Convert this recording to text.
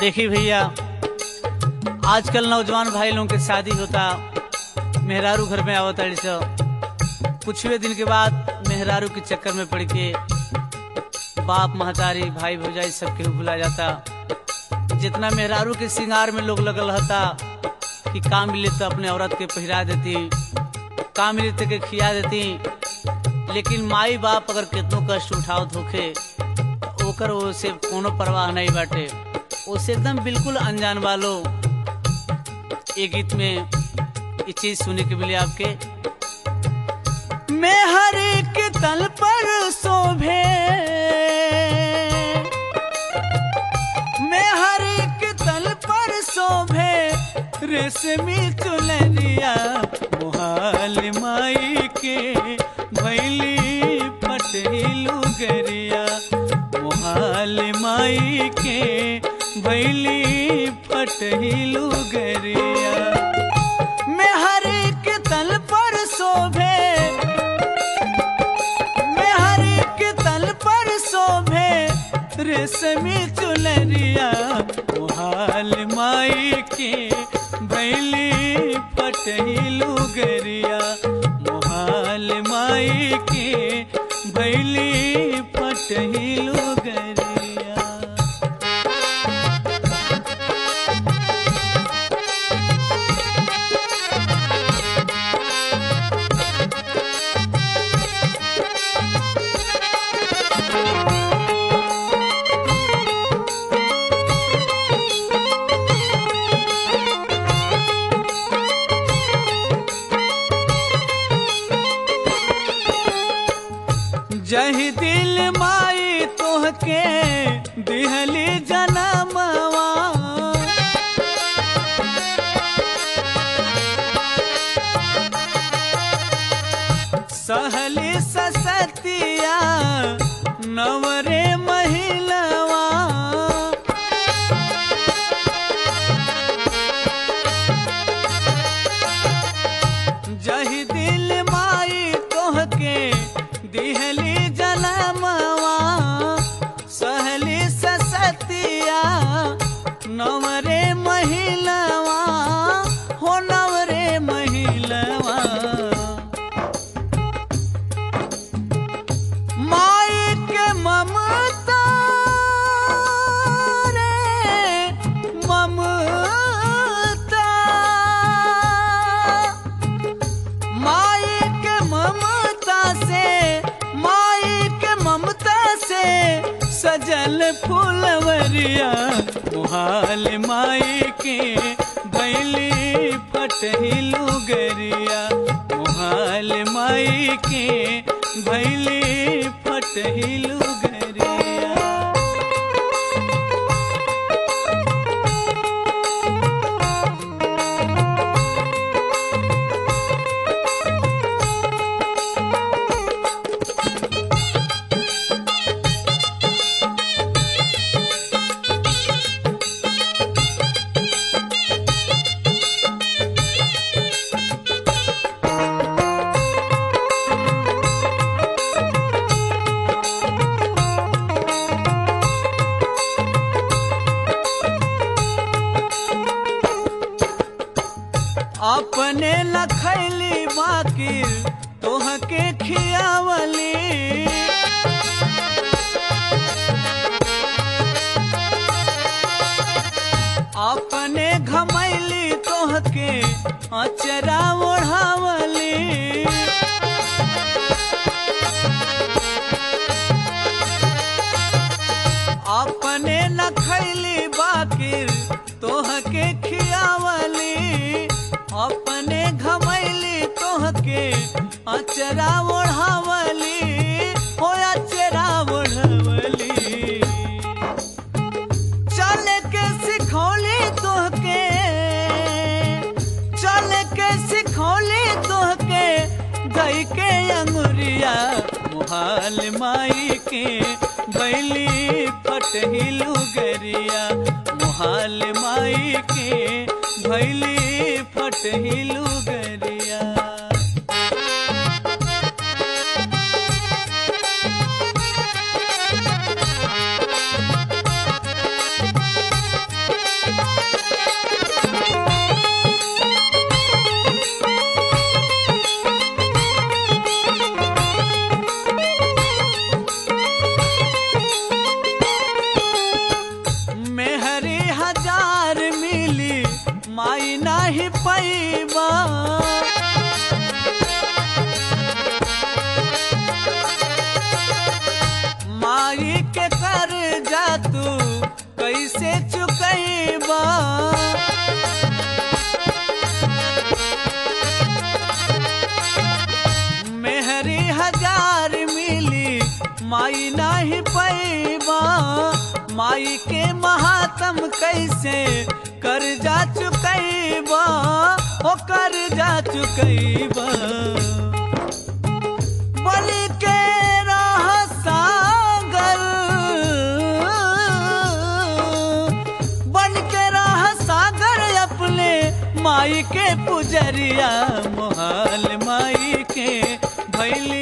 देखी भैया, आजकल नौजवान भाई लोगों के शादी होता, मेहरारू घर में आवता कुछ दिन के बाद मेहरारू के चक्कर में पड़ के बाप महतारी भाई भौजाई सबके भुला जाता। जितना मेहरारू के श्रृंगार में लोग लगल रहता कि काम मिले तो अपने औरत के पहिरा देती, काम मिले तो के खिया देती, लेकिन माई बाप अगर कितनों कष्ट उठावत होखे ओकर ओसे कोनो परवाह नहीं बाटे, ओसे एकदम बिल्कुल अनजान वालों। ये गीत में ये चीज सुनने के मिले आपके, मैं हर एक तल पर शोभे, मैं हर एक तल पर शोभे रेशमी चुनरिया, मोहाल माई के भैली पटेलू गरिया, मोहाल माई के भैली पटेलू गरिया। मैं हर एक तल पर शोभे, मैं हर एक तल पर शोभे रेशमी चुनरिया, मोहाल माई के भैली पटेलू गरिया, मोहाल माई के भैली पटेलू गरिया। जही दिल माई तोहके दिहली जनमवा, सहली ससतिया नवरे महिलवा, जही दिल माई तोहके दिहली जनमवा, सहली ससतिया नवरे महिलवा, हो नवरे महिलवा। माई के ममता रे ममता, माई के ममता से, माई के ममता से सजल फूलवरिया, मोहाल माई के भैली पटेलू गरिया, मोहाल माई के भैली पटेलू गरिया। अपने लखैली बाकी तोहके खियावली, अपने घमैली तोहके अचरा ओढ़ावली, अपने लखैली बाकी तोहके खियावली, अपने घमैली तोहके अचरा ओढ़ावली, हो अचरा ओढ़ावली। चल के सिखौली तोहके, चल के सिखौली तोहके गई के अंगुरिया, मोहाल माई के भैली पटेलू गरिया, मोहाल माई के भैली पटेलू गरिया। कमाई नाही पैबा, माई के महात्म कैसे कर्जा चुकैबा, हो कर्जा चुकैबा। बलि के राह सागर, बन के राह सागर अपने माई के पुजरिया, मोहाल माई के भैली